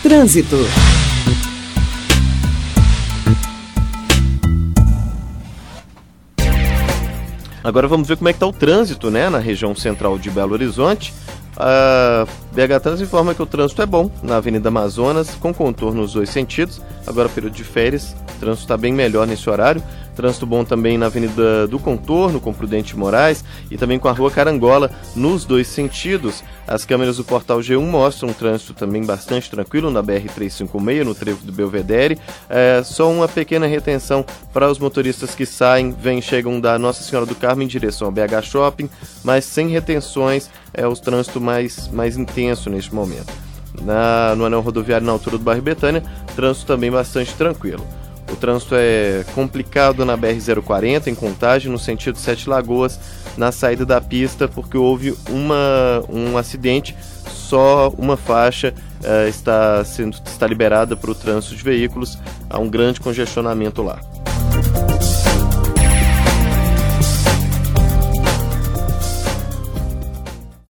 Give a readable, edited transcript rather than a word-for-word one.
Trânsito. Agora vamos ver como é que está o trânsito, né, na região central de Belo Horizonte. A BH Trans informa que o trânsito é bom na Avenida Amazonas, com contorno nos dois sentidos. Agora, período de férias, o trânsito está bem melhor nesse horário. Trânsito bom também na Avenida do Contorno, com Prudente Moraes, e também com a Rua Carangola, nos dois sentidos. As câmeras do Portal G1 mostram um trânsito também bastante tranquilo na BR-356, no trevo do Belvedere. Só uma pequena retenção para os motoristas que saem, chegam da Nossa Senhora do Carmo em direção ao BH Shopping, mas sem retenções, é o trânsito mais intenso neste momento. No anel rodoviário na altura do bairro Betânia, trânsito também bastante tranquilo. O trânsito é complicado na BR-040, em Contagem, no sentido Sete Lagoas, na saída da pista, porque houve um acidente, só uma faixa está liberada para o trânsito de veículos, há um grande congestionamento lá.